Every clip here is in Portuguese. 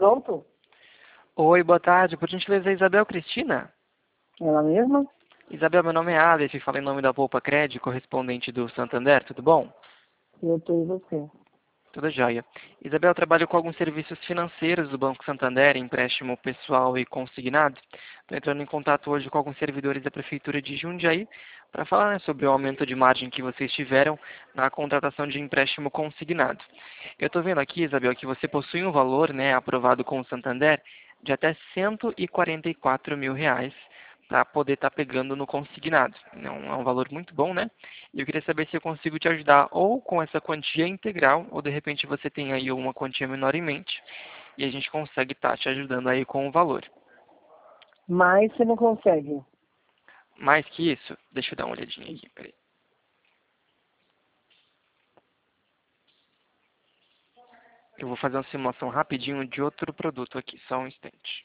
Pronto? Oi, boa tarde. Por gentileza, Isabel Cristina? Ela mesma? Isabel, meu nome é Alex, falo em nome da Poupa Cred, correspondente do Santander, tudo bom? Eu tô e você. Tudo jóia. Isabel, eu trabalho com alguns serviços financeiros do Banco Santander, empréstimo pessoal e consignado. Estou entrando em contato hoje com alguns servidores da Prefeitura de Jundiaí para falar, né, sobre o aumento de margem que vocês tiveram na contratação de empréstimo consignado. Eu estou vendo aqui, Isabel, que você possui um valor, né, aprovado com o Santander de até R$ 144.000 para poder estar pegando no consignado. É um valor muito bom, né? E eu queria saber se eu consigo te ajudar ou com essa quantia integral, ou de repente você tem aí uma quantia menor em mente, e a gente consegue estar te ajudando aí com o valor. Mas você não consegue. Mais que isso, deixa eu dar uma olhadinha aqui, peraí. Eu vou fazer uma simulação rapidinho de outro produto aqui, só um instante.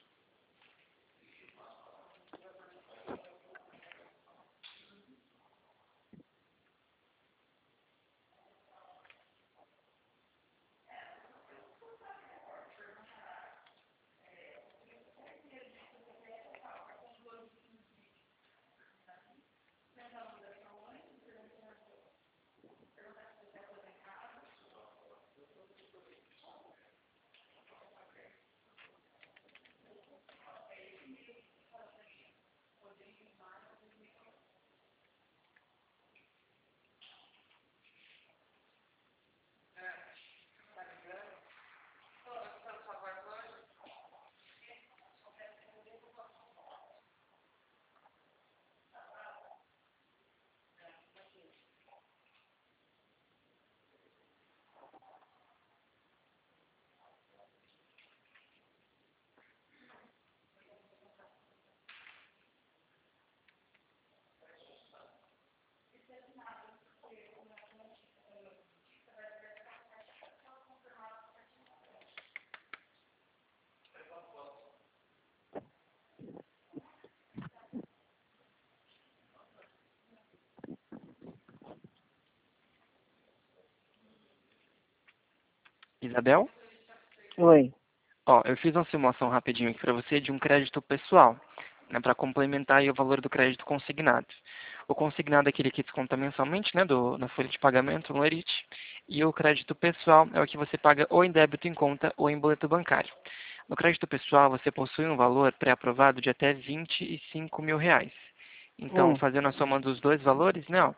Isabel? Oi. Ó, eu fiz uma simulação rapidinho aqui para você de um crédito pessoal, né, para complementar aí o valor do crédito consignado. O consignado é aquele que desconta mensalmente, né, na folha de pagamento, no Lerite, e o crédito pessoal é o que você paga ou em débito em conta ou em boleto bancário. No crédito pessoal, você possui um valor pré-aprovado de até R$ 25.000. Então, Hum. fazendo a soma dos dois valores, né, ó,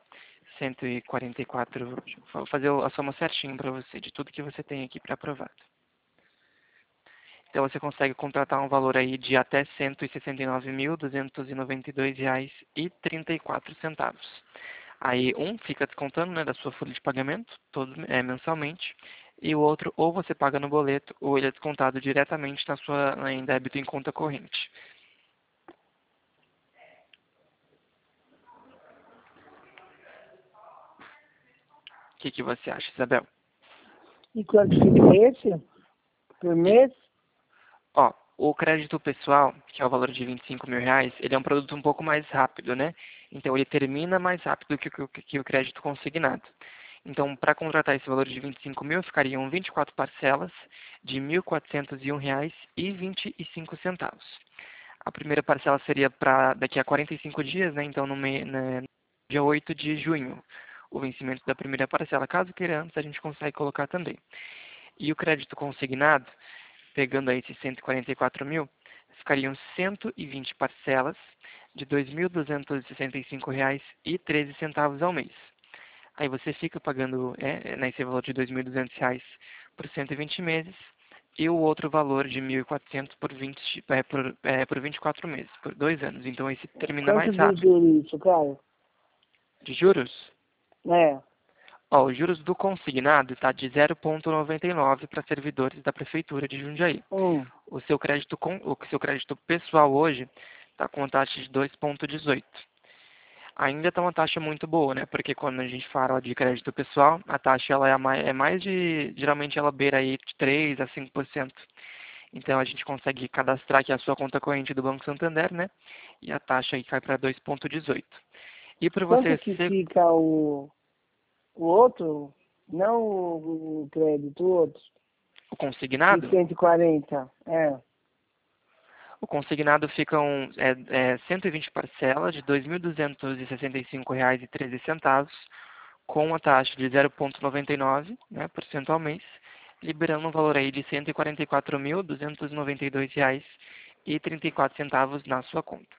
144, vou fazer a soma certinho para você, de tudo que você tem aqui pré-aprovado. Então você consegue contratar um valor aí de até R$ 169.292,34. Aí um fica descontando, né, da sua folha de pagamento, todo mensalmente, e o outro ou você paga no boleto ou ele é descontado diretamente em débito em conta corrente. O que você acha, Isabel? E quanto fica esse? Por mês? Ó, o crédito pessoal, que é o valor de R$ 25.000, ele é um produto um pouco mais rápido, né? Então ele termina mais rápido que o crédito consignado. Então, para contratar esse valor de 25.000, ficariam 24 parcelas de R$ 1.401,25. A primeira parcela seria para daqui a 45 dias, né? Então, no dia 8 de junho, o vencimento da primeira parcela. Caso queira antes, a gente consegue colocar também. E o crédito consignado, pegando aí esses 144.000, ficariam 120 parcelas de R$ 2.265,13 ao mês. Aí você fica pagando nesse valor de R$ 2.200 por 120 meses e o outro valor de 1.400 por 24 meses, por 2 anos. Então esse termina Quanto mais de rápido. juros isso, cara? De juros? É. Ó, os juros do consignado está de 0,99 para servidores da Prefeitura de Jundiaí. Hum. O seu crédito pessoal hoje está com uma taxa de 2,18. Ainda está uma taxa muito boa, né? Porque quando a gente fala de crédito pessoal, a taxa ela é mais de, geralmente ela beira aí de 3 a 5%. Então a gente consegue cadastrar aqui a sua conta corrente do Banco Santander, né? E a taxa aí cai para 2,18. E para Quanto você que ser fica o outro? Não o crédito, o outro. O consignado? De 140, O consignado ficam 120 parcelas de R$ 2.265,13, com a taxa de 0,99, né, por cento ao mês, liberando um valor aí de R$ 144.292,34 na sua conta.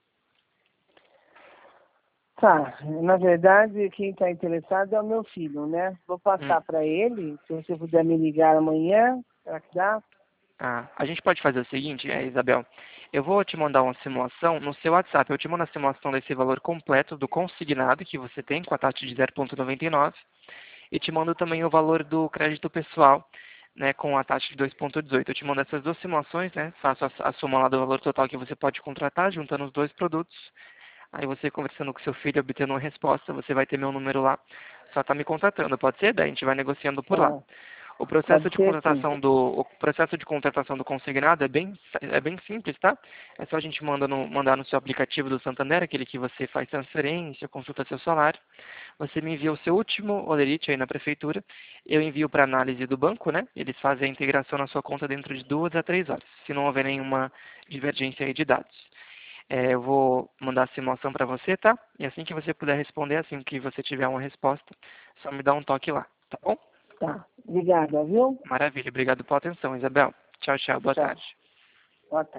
Tá, na verdade, quem está interessado é o meu filho, né? Vou passar para ele, se você puder me ligar amanhã, será que dá? A gente pode fazer o seguinte, Isabel, eu vou te mandar uma simulação no seu WhatsApp. Eu te mando a simulação desse valor completo do consignado que você tem com a taxa de 0,99 e te mando também o valor do crédito pessoal, né, com a taxa de 2,18. Eu te mando essas duas simulações, né, faço a soma lá do valor total que você pode contratar, juntando os dois produtos. Aí você conversando com seu filho, obtendo uma resposta, você vai ter meu número lá, só tá me contatando, pode ser? Daí a gente vai negociando por lá. Tá, O processo pode de ser sim. contratação do consignado é bem simples, tá? É só a gente mandar no seu aplicativo do Santander, aquele que você faz transferência, consulta seu salário. Você me envia o seu último holerite aí na prefeitura, eu envio para análise do banco, né? Eles fazem a integração na sua conta dentro de 2 a 3 horas, se não houver nenhuma divergência aí de dados. Eu vou mandar a simulação para você, tá? E assim que você puder responder, assim que você tiver uma resposta, só me dá um toque lá, tá bom? Tá, obrigada, viu? Maravilha, obrigado pela atenção, Isabel. Tchau, tchau, boa Tchau. tarde. Boa tarde.